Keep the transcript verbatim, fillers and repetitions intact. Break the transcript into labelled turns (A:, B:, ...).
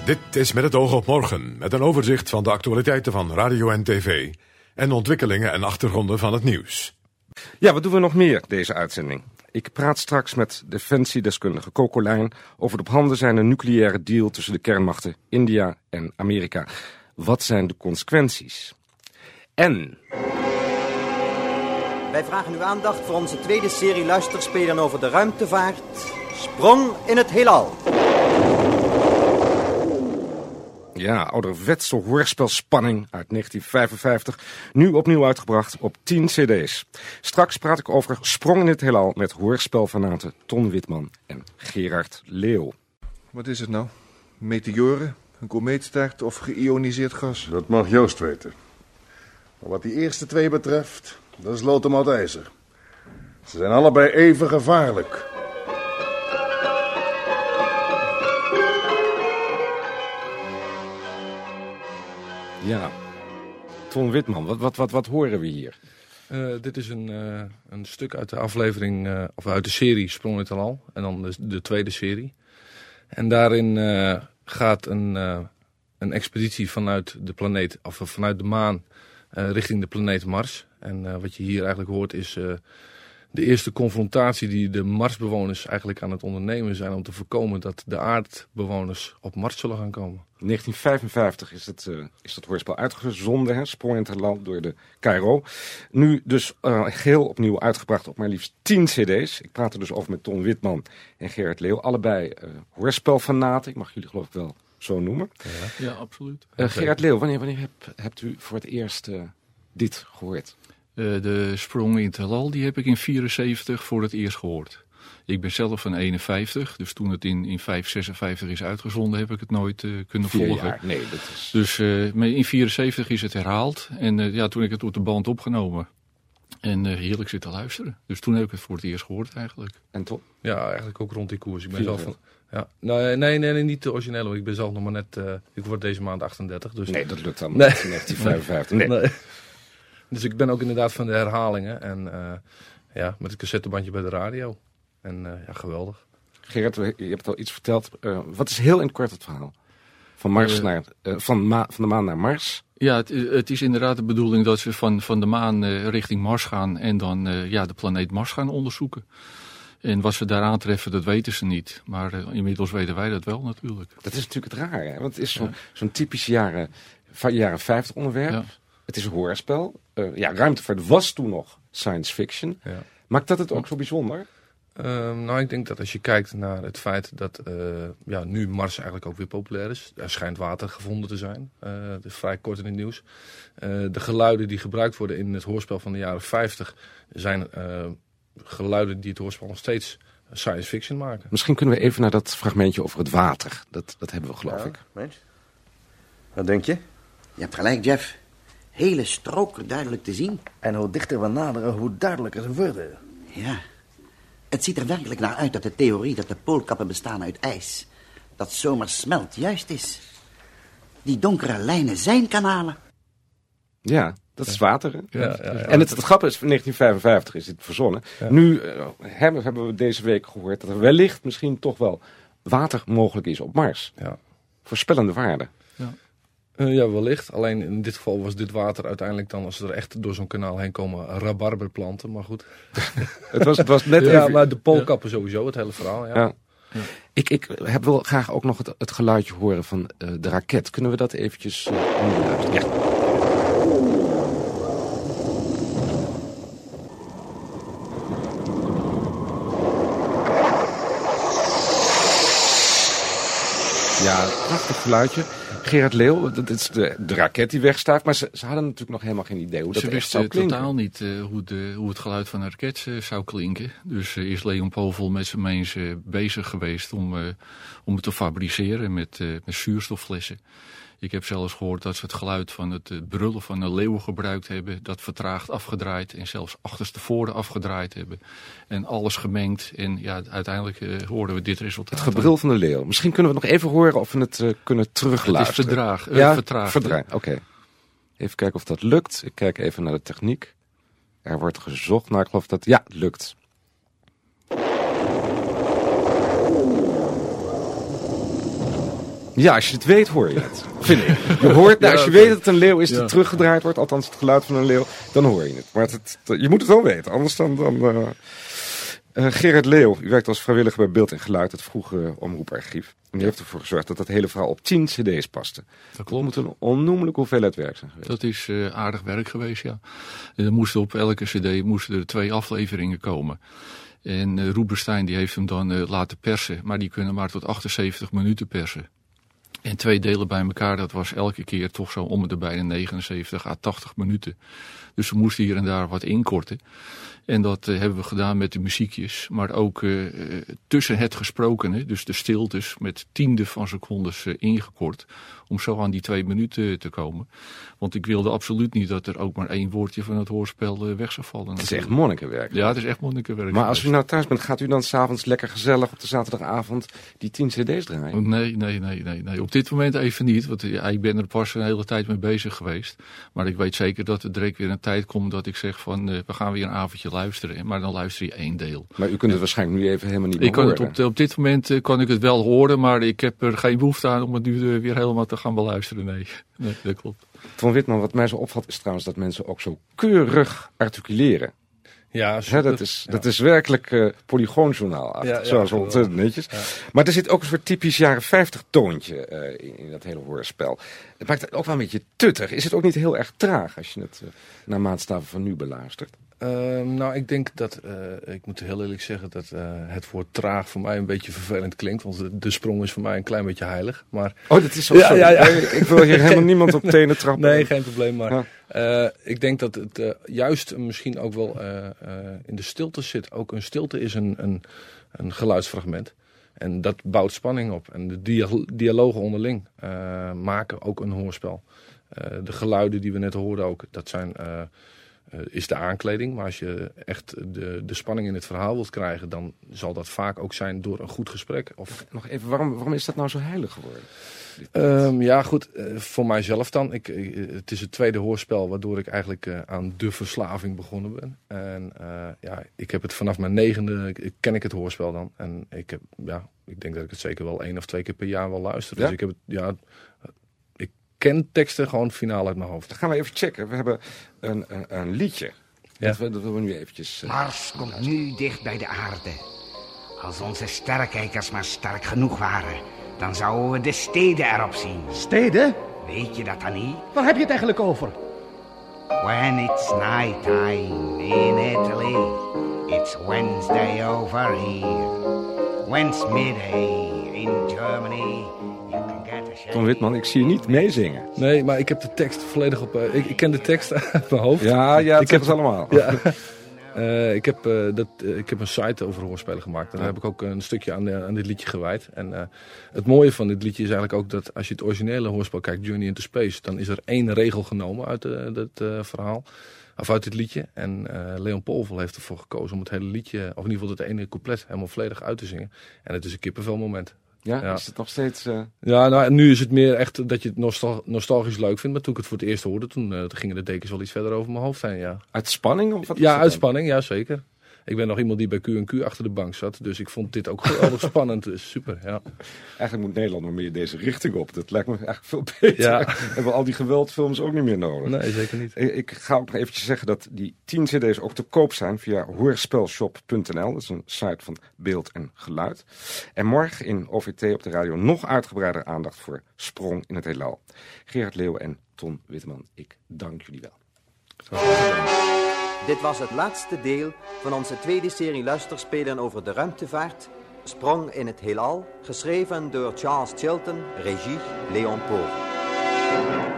A: Dit is Met het oog op morgen, met een overzicht van de actualiteiten van radio en tv en ontwikkelingen en achtergronden van het nieuws.
B: Ja, wat doen we nog meer deze uitzending? Ik praat straks met defensiedeskundige Coco Lijn over de op handen zijnde nucleaire deal tussen de kernmachten India en Amerika. Wat zijn de consequenties? En...
C: Wij vragen uw aandacht voor onze tweede serie luisterspelen over de ruimtevaart. Sprong in het heelal.
B: Ja, ouderwetse hoorspelspanning uit negentien vijfenvijftig. Nu opnieuw uitgebracht op tien cd's. Straks praat ik over Sprong in het heelal met hoorspelfanaten Ton Witman en Gerard Leeuw.
D: Wat is het nou? Meteoren, een komeetstaart of geïoniseerd gas?
E: Dat mag Joost weten. Maar wat die eerste twee betreft, dat is lood om oud ijzer. Ze zijn allebei even gevaarlijk.
B: Ja, Ton Witman, wat, wat, wat, wat horen we hier?
F: Uh, dit is een, uh, een stuk uit de aflevering, uh, of uit de serie Sprong in het heelal. En dan de, de tweede serie. En daarin uh, gaat een, uh, een expeditie vanuit de planeet, of vanuit de maan, uh, richting de planeet Mars. En uh, wat je hier eigenlijk hoort is uh, de eerste confrontatie die de Marsbewoners eigenlijk aan het ondernemen zijn om te voorkomen dat de aardbewoners op Mars zullen gaan komen.
B: negentien vijfenvijftig is, het, uh, is dat hoorspel uitgezonden, hè? Sprong in het heelal door de K R O. Nu dus uh, geheel opnieuw uitgebracht op maar liefst tien cd's. Ik praat er dus over met Ton Witman en Gerard Leeuw. Allebei uh, hoorspelfanaten, ik mag jullie geloof ik wel zo noemen.
G: Ja, ja absoluut.
B: Uh, Gerard Leeuw, wanneer, wanneer heb, hebt u voor het eerst uh, dit gehoord?
G: Uh, de Sprong in het heelal, die heb ik in vierenzeventig voor het eerst gehoord. Ik ben zelf van eenenvijftig, dus toen het in, in vijf zesenvijftig is uitgezonden, heb ik het nooit uh, kunnen
B: Vier
G: volgen.
B: Jaar. Nee, dat is...
G: Dus uh, in vierenzeventig is het herhaald en uh, ja, toen heb ik het op de band opgenomen. En uh, heerlijk zitten luisteren. Dus toen heb ik het voor het eerst gehoord eigenlijk.
B: En toch?
F: Ja, eigenlijk ook rond die koers. Ik ben zelf van... Ja, nee, nee, nee, niet de originele. Ik ben zelf nog maar net... Uh, ik word deze maand achtendertig. Dus...
B: Nee, dat lukt dan
F: nee.
B: niet in negentien vijfenvijftig. Nee. nee.
F: Dus ik ben ook inderdaad van de herhalingen. En uh, ja, met het cassettebandje bij de radio. En uh, ja, geweldig.
B: Gerard, je hebt al iets verteld. Uh, wat is heel in het kort het verhaal? Van, Mars uh, naar, uh, van, ma van de maan naar Mars?
G: Ja, het, het is inderdaad de bedoeling dat ze van, van de maan uh, richting Mars gaan. En dan uh, ja, de planeet Mars gaan onderzoeken. En wat ze daar aantreffen, dat weten ze niet. Maar uh, inmiddels weten wij dat wel natuurlijk.
B: Dat is natuurlijk het rare. Hè? Want het is zo'n ja. zo'n typisch jaren, jaren vijftig onderwerp. Ja. Het is een hoorspel. Uh, ja, ruimtevaart was toen nog science fiction. Ja. Maakt dat het ook zo bijzonder?
F: Uh, nou, ik denk dat als je kijkt naar het feit dat uh, ja, nu Mars eigenlijk ook weer populair is. Er schijnt water gevonden te zijn. Uh, dat is vrij kort in het nieuws. Uh, de geluiden die gebruikt worden in het hoorspel van de jaren vijftig zijn uh, geluiden die het hoorspel nog steeds science fiction maken.
B: Misschien kunnen we even naar dat fragmentje over het water. Dat, dat hebben we geloof
H: ja,
B: ik.
H: Mens? Wat denk je?
C: Je hebt gelijk, Jeff. Hele stroken duidelijk te zien.
H: En hoe dichter we naderen, hoe duidelijker ze worden.
C: Ja. Het ziet er werkelijk naar uit dat de theorie dat de poolkappen bestaan uit ijs, dat zomaar smelt, juist is. Die donkere lijnen zijn kanalen.
B: Ja, dat is water. Hè?
F: Ja, ja, ja,
B: en het, het grappige is, van negentien vijfenvijftig is dit verzonnen. Ja. Nu uh, hebben, hebben we deze week gehoord dat er wellicht misschien toch wel water mogelijk is op Mars.
F: Ja.
B: Voorspellende waarde.
F: Ja. Uh, ja, wellicht. Alleen in dit geval was dit water uiteindelijk dan, als ze er echt door zo'n kanaal heen komen, rabarberplanten. Maar goed.
B: het, was, het was net
F: ja,
B: even...
F: maar de poolkappen ja. sowieso, het hele verhaal. Ja.
B: Ja. Ja. Ik, ik heb wel graag ook nog het, het geluidje horen van uh, de raket. Kunnen we dat eventjes uh, luisteren? Ja. Ja, prachtig geluidje. Gerard Leeuw, dat is de, de raket die wegstaat, maar ze, ze hadden natuurlijk nog helemaal geen idee hoe dat
G: ze
B: echt zou klinken.
G: Ze wisten totaal niet uh, hoe, de, hoe het geluid van een raket uh, zou klinken. Dus uh, is Leon Povel met zijn mensen bezig geweest om, uh, om het te fabriceren met, uh, met zuurstofflessen. Ik heb zelfs gehoord dat ze het geluid van het uh, brullen van een leeuw gebruikt hebben. Dat vertraagd afgedraaid en zelfs achterstevoren afgedraaid hebben. En alles gemengd. En ja, uiteindelijk uh, hoorden we dit resultaat.
B: Het gebrul van de leeuw. Misschien kunnen we het nog even horen of we het uh, kunnen terugluisteren.
G: Het is verdraag, uh,
B: ja,
G: vertraagd.
B: Verdraag, oké. Okay. Even kijken of dat lukt. Ik kijk even naar de techniek. Er wordt gezocht. Nou, ik geloof dat... Ja, het lukt. Ja, als je het weet, hoor je het. Vind ik. Je hoort, nou, als je weet dat het een leeuw is die
F: Ja.
B: teruggedraaid wordt, althans het geluid van een leeuw, dan hoor je het. Maar het, het, je moet het wel weten, anders dan... dan uh... Uh, Gerard Leeuw, u werkt als vrijwilliger bij Beeld en Geluid, het vroege omroeparchief. En die heeft ervoor gezorgd dat dat hele verhaal op tien cd's paste.
G: Dat klopt.
B: moet een onnoemelijke hoeveelheid werk zijn geweest.
G: Dat is uh, aardig werk geweest, ja. En er moesten op elke cd moesten er twee afleveringen komen. En uh, Rubenstein die heeft hem dan uh, laten persen, maar die kunnen maar tot achtenzeventig minuten persen. En twee delen bij elkaar, dat was elke keer toch zo om en erbij de negenenzeventig à tachtig minuten. Dus we moesten hier en daar wat inkorten. En dat uh, hebben we gedaan met de muziekjes, maar ook uh, uh, tussen het gesprokene, dus de stiltes, met tiende van secondes uh, ingekort. Om zo aan die twee minuten te komen. Want ik wilde absoluut niet dat er ook maar één woordje van het hoorspel uh, weg zou vallen.
B: Het is echt monnikenwerk.
G: Ja, het is echt monnikenwerk.
B: Maar als u nou thuis bent, gaat u dan s'avonds lekker gezellig op de zaterdagavond die tien cd's draaien?
G: Oh, nee, nee, nee, nee, nee. Op dit moment even niet. Want ja, ik ben er pas een hele tijd mee bezig geweest. Maar ik weet zeker dat er direct weer een tijd komt dat ik zeg van uh, we gaan weer een avondje luisteren. Maar dan luister je één deel.
B: Maar u kunt het waarschijnlijk nu even helemaal niet meer
G: ik kan
B: horen.
G: het op, op dit moment uh, kan ik het wel horen, maar ik heb er geen behoefte aan om het nu uh, weer helemaal te gaan beluisteren. Nee, nee, dat klopt.
B: Ton Witman, wat mij zo opvalt is trouwens dat mensen ook zo keurig articuleren.
F: Ja,
B: He, dat, is, ja. dat is werkelijk uh, polygoonjournaalachtig, ja, ja, zoals ontzettend netjes. Ja. Maar er zit ook een soort typisch jaren vijftig toontje uh, in, in dat hele hoorspel. Het maakt het ook wel een beetje tuttig. Is het ook niet heel erg traag als je het uh, naar maatstaven van nu beluistert?
F: Uh, nou, ik denk dat, uh, ik moet heel eerlijk zeggen dat uh, het woord traag voor mij een beetje vervelend klinkt. Want de, de sprong is voor mij een klein beetje heilig. Maar...
B: Oh, dat is zo. Ja, ja, ja. Ik, ik wil hier helemaal niemand op tenen trappen.
F: Nee, geen probleem. Maar ja. uh, ik denk dat het uh, juist misschien ook wel uh, uh, in de stilte zit. Ook een stilte is een, een, een geluidsfragment. En dat bouwt spanning op. En de dia dialogen onderling uh, maken ook een hoorspel. Uh, de geluiden die we net hoorden ook, dat zijn... Uh, Uh, is de aankleding. Maar als je echt de, de spanning in het verhaal wilt krijgen, dan zal dat vaak ook zijn door een goed gesprek. Of...
B: Nog even, waarom, waarom is dat nou zo heilig geworden?
F: Um, ja goed, uh, voor mijzelf dan. Ik, uh, het is het tweede hoorspel waardoor ik eigenlijk uh, aan de verslaving begonnen ben. En uh, ja, ik heb het vanaf mijn negende, ik, ken ik het hoorspel dan. En ik heb, ja, ik denk dat ik het zeker wel één of twee keer per jaar wel luister.
B: Ja?
F: Dus ik heb het, ja... ken teksten gewoon finaal uit mijn hoofd.
B: Dan gaan we even checken. We hebben een, een, een liedje.
F: Ja.
B: Dat, we, dat willen we nu eventjes... Uh,
I: Mars komt luisteren. Nu dicht bij de aarde. Als onze sterrenkijkers maar sterk genoeg waren, dan zouden we de steden erop zien.
J: Steden?
I: Weet je dat dan niet?
J: Waar heb je het eigenlijk over?
I: When it's nighttime in Italy, it's Wednesday over here. When's midday in Germany...
B: Ton Witman, ik zie je niet meezingen.
F: Nee, maar ik heb de tekst volledig op... Uh, ik, ik ken de tekst uit mijn hoofd.
B: Ja, ja,
F: ik heb
B: ze allemaal.
F: Ja. Uh, ik, heb, uh, dat, uh, ik heb een site over hoorspelen gemaakt. En daar heb ik ook een stukje aan, uh, aan dit liedje gewijd. En uh, het mooie van dit liedje is eigenlijk ook dat als je het originele hoorspel kijkt, Journey into Space, dan is er één regel genomen uit uh, dat uh, verhaal. Of uit dit liedje. En uh, Leon Povel heeft ervoor gekozen om het hele liedje, of in ieder geval het ene couplet, helemaal volledig uit te zingen. En het is een kippenvel moment.
B: Ja, ja, is het nog steeds... Uh...
F: Ja, nou, nu is het meer echt dat je het nostal nostalgisch leuk vindt. Maar toen ik het voor het eerst hoorde, toen, uh, toen gingen de dekens wel iets verder over mijn hoofd heen, ja.
B: Uit spanning? Of wat
F: ja, uit spanning, ja, zeker. Ik ben nog iemand die bij Q en Q achter de bank zat. Dus ik vond dit ook geweldig spannend. Dus super, ja.
B: Eigenlijk moet Nederland nog meer deze richting op. Dat lijkt me eigenlijk veel beter.
F: Ja.
B: Hebben we al die geweldfilms ook niet meer nodig.
F: Nee, zeker niet.
B: Ik ga ook nog eventjes zeggen dat die tien cd's ook te koop zijn via hoorspelshop punt n l. Dat is een site van Beeld en Geluid. En morgen in O V T op de radio nog uitgebreider aandacht voor Sprong in het Heelal. Gerard Leeuw en Ton Witman, ik dank jullie wel.
K: Dit was het laatste deel van onze tweede serie luisterspelen over de ruimtevaart, Sprong in het Heelal, geschreven door Charles Chilton, regie Leon Povel.